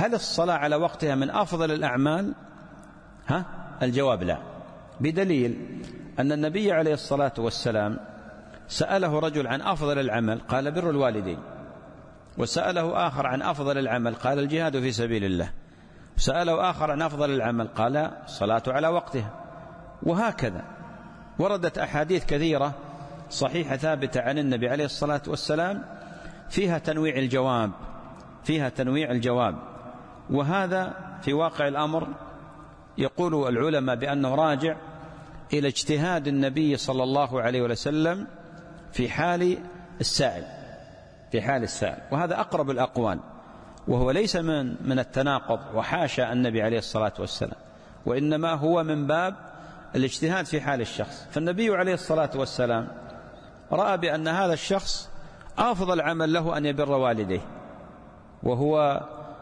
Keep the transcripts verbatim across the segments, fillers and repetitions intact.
هل الصلاة على وقتها من أفضل الأعمال؟ ها؟ الجواب لا، بدليل أن النبي عليه الصلاة والسلام سأله رجل عن أفضل العمل قال بر الوالدين، وسأله آخر عن أفضل العمل قال الجهاد في سبيل الله، سأله آخر عن أفضل العمل قال الصلاة على وقتها. وهكذا وردت أحاديث كثيرة صحيحة ثابتة عن النبي عليه الصلاة والسلام فيها تنويع الجواب فيها تنويع الجواب وهذا في واقع الأمر يقول العلماء بأنه راجع إلى اجتهاد النبي صلى الله عليه وسلم في حال السائل في حال السائل وهذا أقرب الأقوال، وهو ليس من من التناقض وحاشا النبي عليه الصلاة والسلام، وإنما هو من باب الاجتهاد في حال الشخص. فالنبي عليه الصلاة والسلام رأى بأن هذا الشخص أفضل عمل له أن يبر والديه، وهو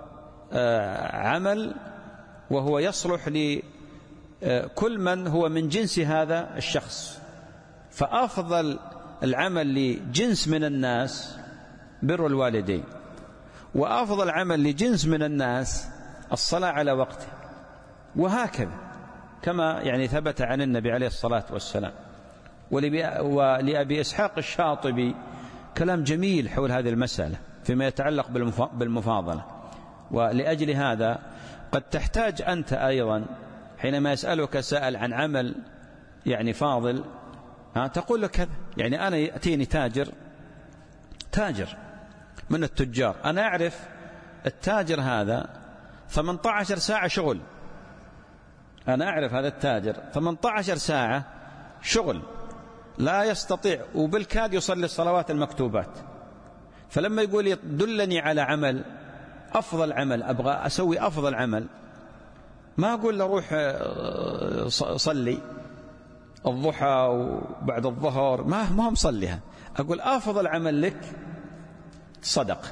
عمل وهو يصلح لكل من هو من جنس هذا الشخص، فأفضل العمل لجنس من الناس بر الوالدين، وأفضل عمل لجنس من الناس الصلاة على وقته، وهكذا كما يعني ثبت عن النبي عليه الصلاة والسلام. ولأبي إسحاق الشاطبي كلام جميل حول هذه المسألة فيما يتعلق بالمفاضلة، ولأجل هذا قد تحتاج أنت أيضا حينما يسألك سائل عن عمل يعني فاضل تقول له كذا. يعني أنا يأتيني تاجر تاجر من التجار، أنا أعرف التاجر هذا ثمانية عشر ساعة شغل، أنا أعرف هذا التاجر ثمانية عشر ساعة شغل لا يستطيع وبالكاد يصلي الصلوات المكتوبات، فلما يقول لي دلني على عمل أفضل عمل أبغى أسوي أفضل عمل، ما أقول له روح صلي الضحى وبعد الظهر ما ما هم صليها، أقول أفضل عمل لك صدق،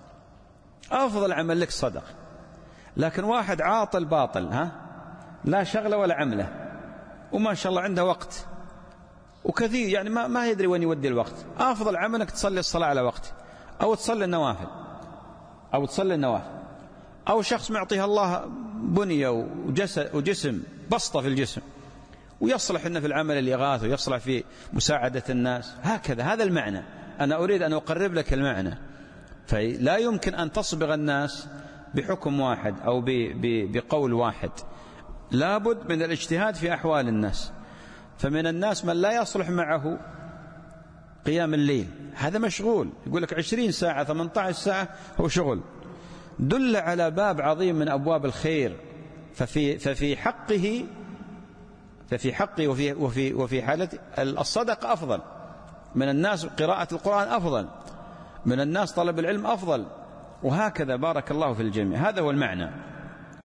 أفضل عمل لك صدق. لكن واحد عاطل باطل ها لا شغله ولا عمله وما شاء الله عنده وقت وكثير يعني ما ما يدري وين يودي الوقت، أفضل عملك تصلي الصلاة على وقت أو تصلي النوافل أو تصلي النوافل. أو شخص معطيها الله بنية وجسم بسطة في الجسم ويصلح إنه في العمل الإغاثة ويصلح في مساعدة الناس، هكذا هذا المعنى. أنا أريد أن أقرب لك المعنى، فلا يمكن أن تصبغ الناس بحكم واحد أو بقول واحد، لابد من الاجتهاد في أحوال الناس. فمن الناس من لا يصلح معه قيام الليل، هذا مشغول، يقول لك عشرين ساعة ثمانية عشر ساعة هو شغل، دل على باب عظيم من أبواب الخير. ففي ففي حقه ففي حقه وفي وفي وفي حالة الصدقة أفضل من الناس، قراءة القرآن أفضل من الناس، طلب العلم أفضل، وهكذا بارك الله في الجميع. هذا هو المعنى.